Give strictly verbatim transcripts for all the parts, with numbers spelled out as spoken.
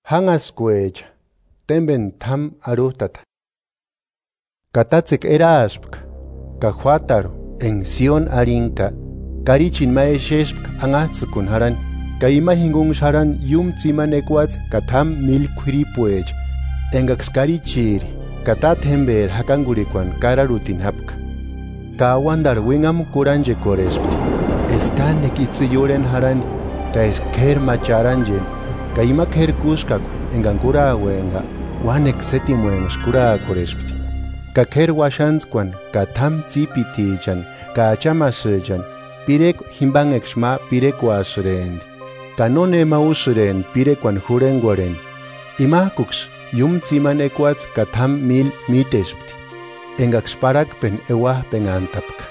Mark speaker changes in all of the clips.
Speaker 1: hangas kuecha, temben tam arutata. Katatsik eraspk, kahuataro, en Sion arinka, karichin maesheshk angatzikun haran, ka imahingung sharan yum tsiman ekwats katam mil kwiripuech, engax karichiri, katat hember hakangurikwan kararutin hapka. Ka wandar wingam kuranje korespk, eskanek itziyoren haran, ka esker macharanjen, ka imak herkuskak, engangura wenga, wanek setimuen skura korespk. Ka ker washanskwan, ka tam tsipitichan, ka achamasjan, pirek himbang ekshma pirek wasrend. Ka none mausren pirekwan hurenguaren. Imakuks yum tsiman ekwats ka tam mil mitespti. Engaksparak pen ewa pen antapka.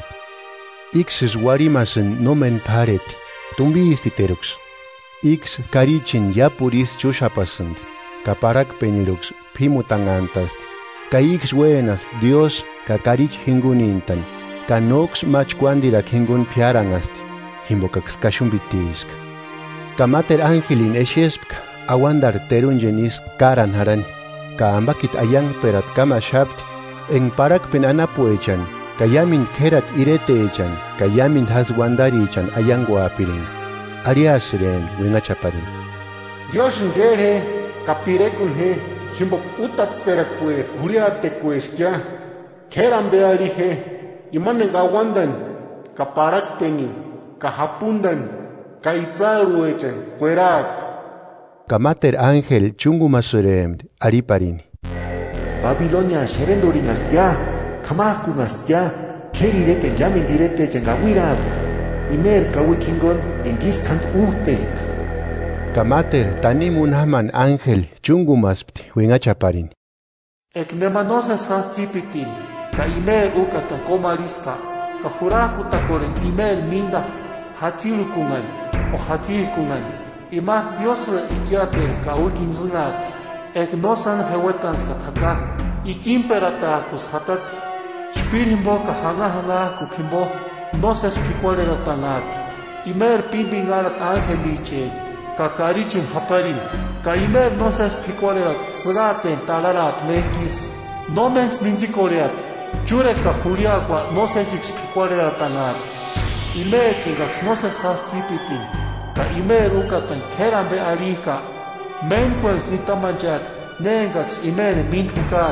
Speaker 1: Ix warimasen nomen pareti, tumbi istiterux. Ix karichin yapuris chushapasend, ka parak penirux pimutangantasti. Ka ix buenas Dios ka karich hingunintan, ka nox machkuandira hingun piarangasti, himbokax kashumbitisk. Ka mater angelin eshespka, awandar terunjenis karan haran, ka ambakit ayang perat kama shapt, en parak penana puechan, ka yamin kerat irete echan, ka yamin has wandarichan ayang guapiring. Ariasren wingachaparin.
Speaker 2: Dios njere, ka pirekunhe, Simbok utats perakwe, uriate kueskia, keran bearije, imanen gawandan, kaparak peni, kahapundan, kaitzaruechen, kuerak.
Speaker 1: Kamater ángel chungumasurem, ariparini.
Speaker 3: Babilonia sherendorinastia, kamakunastia, kerirete yamin direte chengawirak, imer kawikingon, engiskant urpek.
Speaker 1: Kamater tanimun haman ángel chungumaspti wingachaparin.
Speaker 2: Ek nemanosas sastipitin, ka imer ukata komariska, ka huraku takoren imer minda, hatirukungan, o hatirkungan, ima Dios ikiate ka ukinzunat, ek nosan hewetanska taka, ikimperata kus hatati, spirimbo ka hana hana kukimbo, nosas pikwalera tanati, imer pimbingarat ángel liche, kakarichin haparin, kaimer nosas picoleat, sraten talarat mekis, nomens minzikoleat, chureka juliagua nosas expicoleat anat, imer chigax nosas hastipitin, ka imer ukatan kerambe arika, menquens nitamanjat, nengax imer mintukag.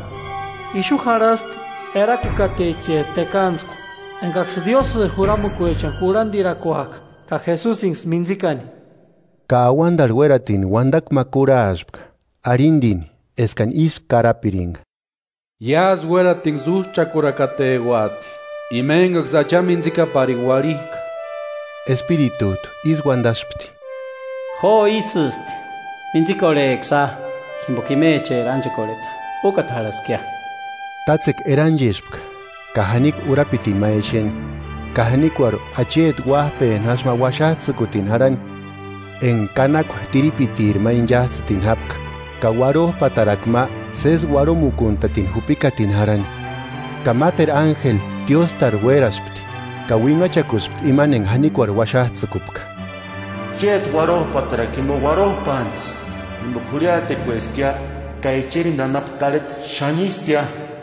Speaker 2: Ishuharast erakukateche tekansko, engax Dios juramukuechan kurandirakuak, ka Jesus ins minzikani.
Speaker 1: Ka awandar weratin wandak makura aspka, arindin, eskan is karapiring.
Speaker 4: Yas weratin zuh chakurakate guati, imengax achaminzika parinwarik.
Speaker 1: Espiritut, is wandaspti.
Speaker 5: Ho isust, minzikolexa, himbokimeche ranchekoleta, ukathalaskia.
Speaker 1: Tatsek eranjespka, kahanik urapitin maechen, kahanik war achet wahpe nasma washatsikutin haran, en kanak tiripitir ma injahtin hapka, kawaro patarakma ses waro mukuntatin hupikatin haran. Kamater ángel Dios tarweraspti, kawinga chakuspt imanen hanikwar washahtsukupka.
Speaker 3: Jet waro patarakimo waro pants, imbukuriate kueskia, kaicherin nanaptaret shanistia.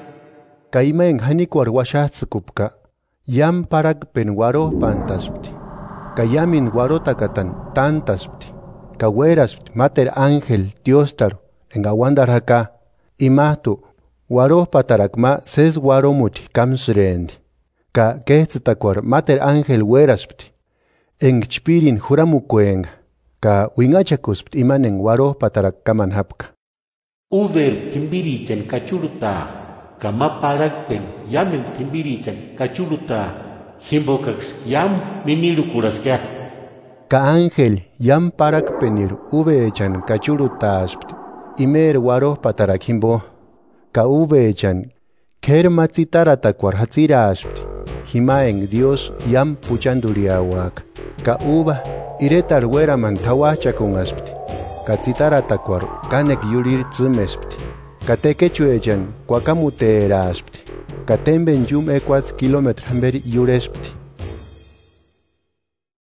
Speaker 1: Kaima en hanikwar washahtsukupka, yam parak pen waro pantaspti. Kayamin warotakatan tantaspti, kaweraspti mater ángel Diostar, en awandar haka, imahtu, waro patarakma ses waromuti kamsrendi, ka ketztakwar mater ángel weraspti, en chpirin juramukuenga, ka wingachakuspti imanen waro patarak kamanhapka.
Speaker 3: Uver timbirichan kachuruta, kamaparakpen yamen timbirichan kachuruta, Himbokax yam minilu kuraskia.
Speaker 1: Ka ángel yam parak penir uve echan kachurutaspt, imer waro patarak himbo. Ka uve echan ker matzitaratakwar hatziraspt, himaeng Dios yam puchanduriawak. Ka uva iretar weraman tawachakungaspt, ka tzitaratakwar kanek yulir tzimespt. Ka tekechu echan kwakamuteraspt. Katemben yum equats kilometr hamber yurespti.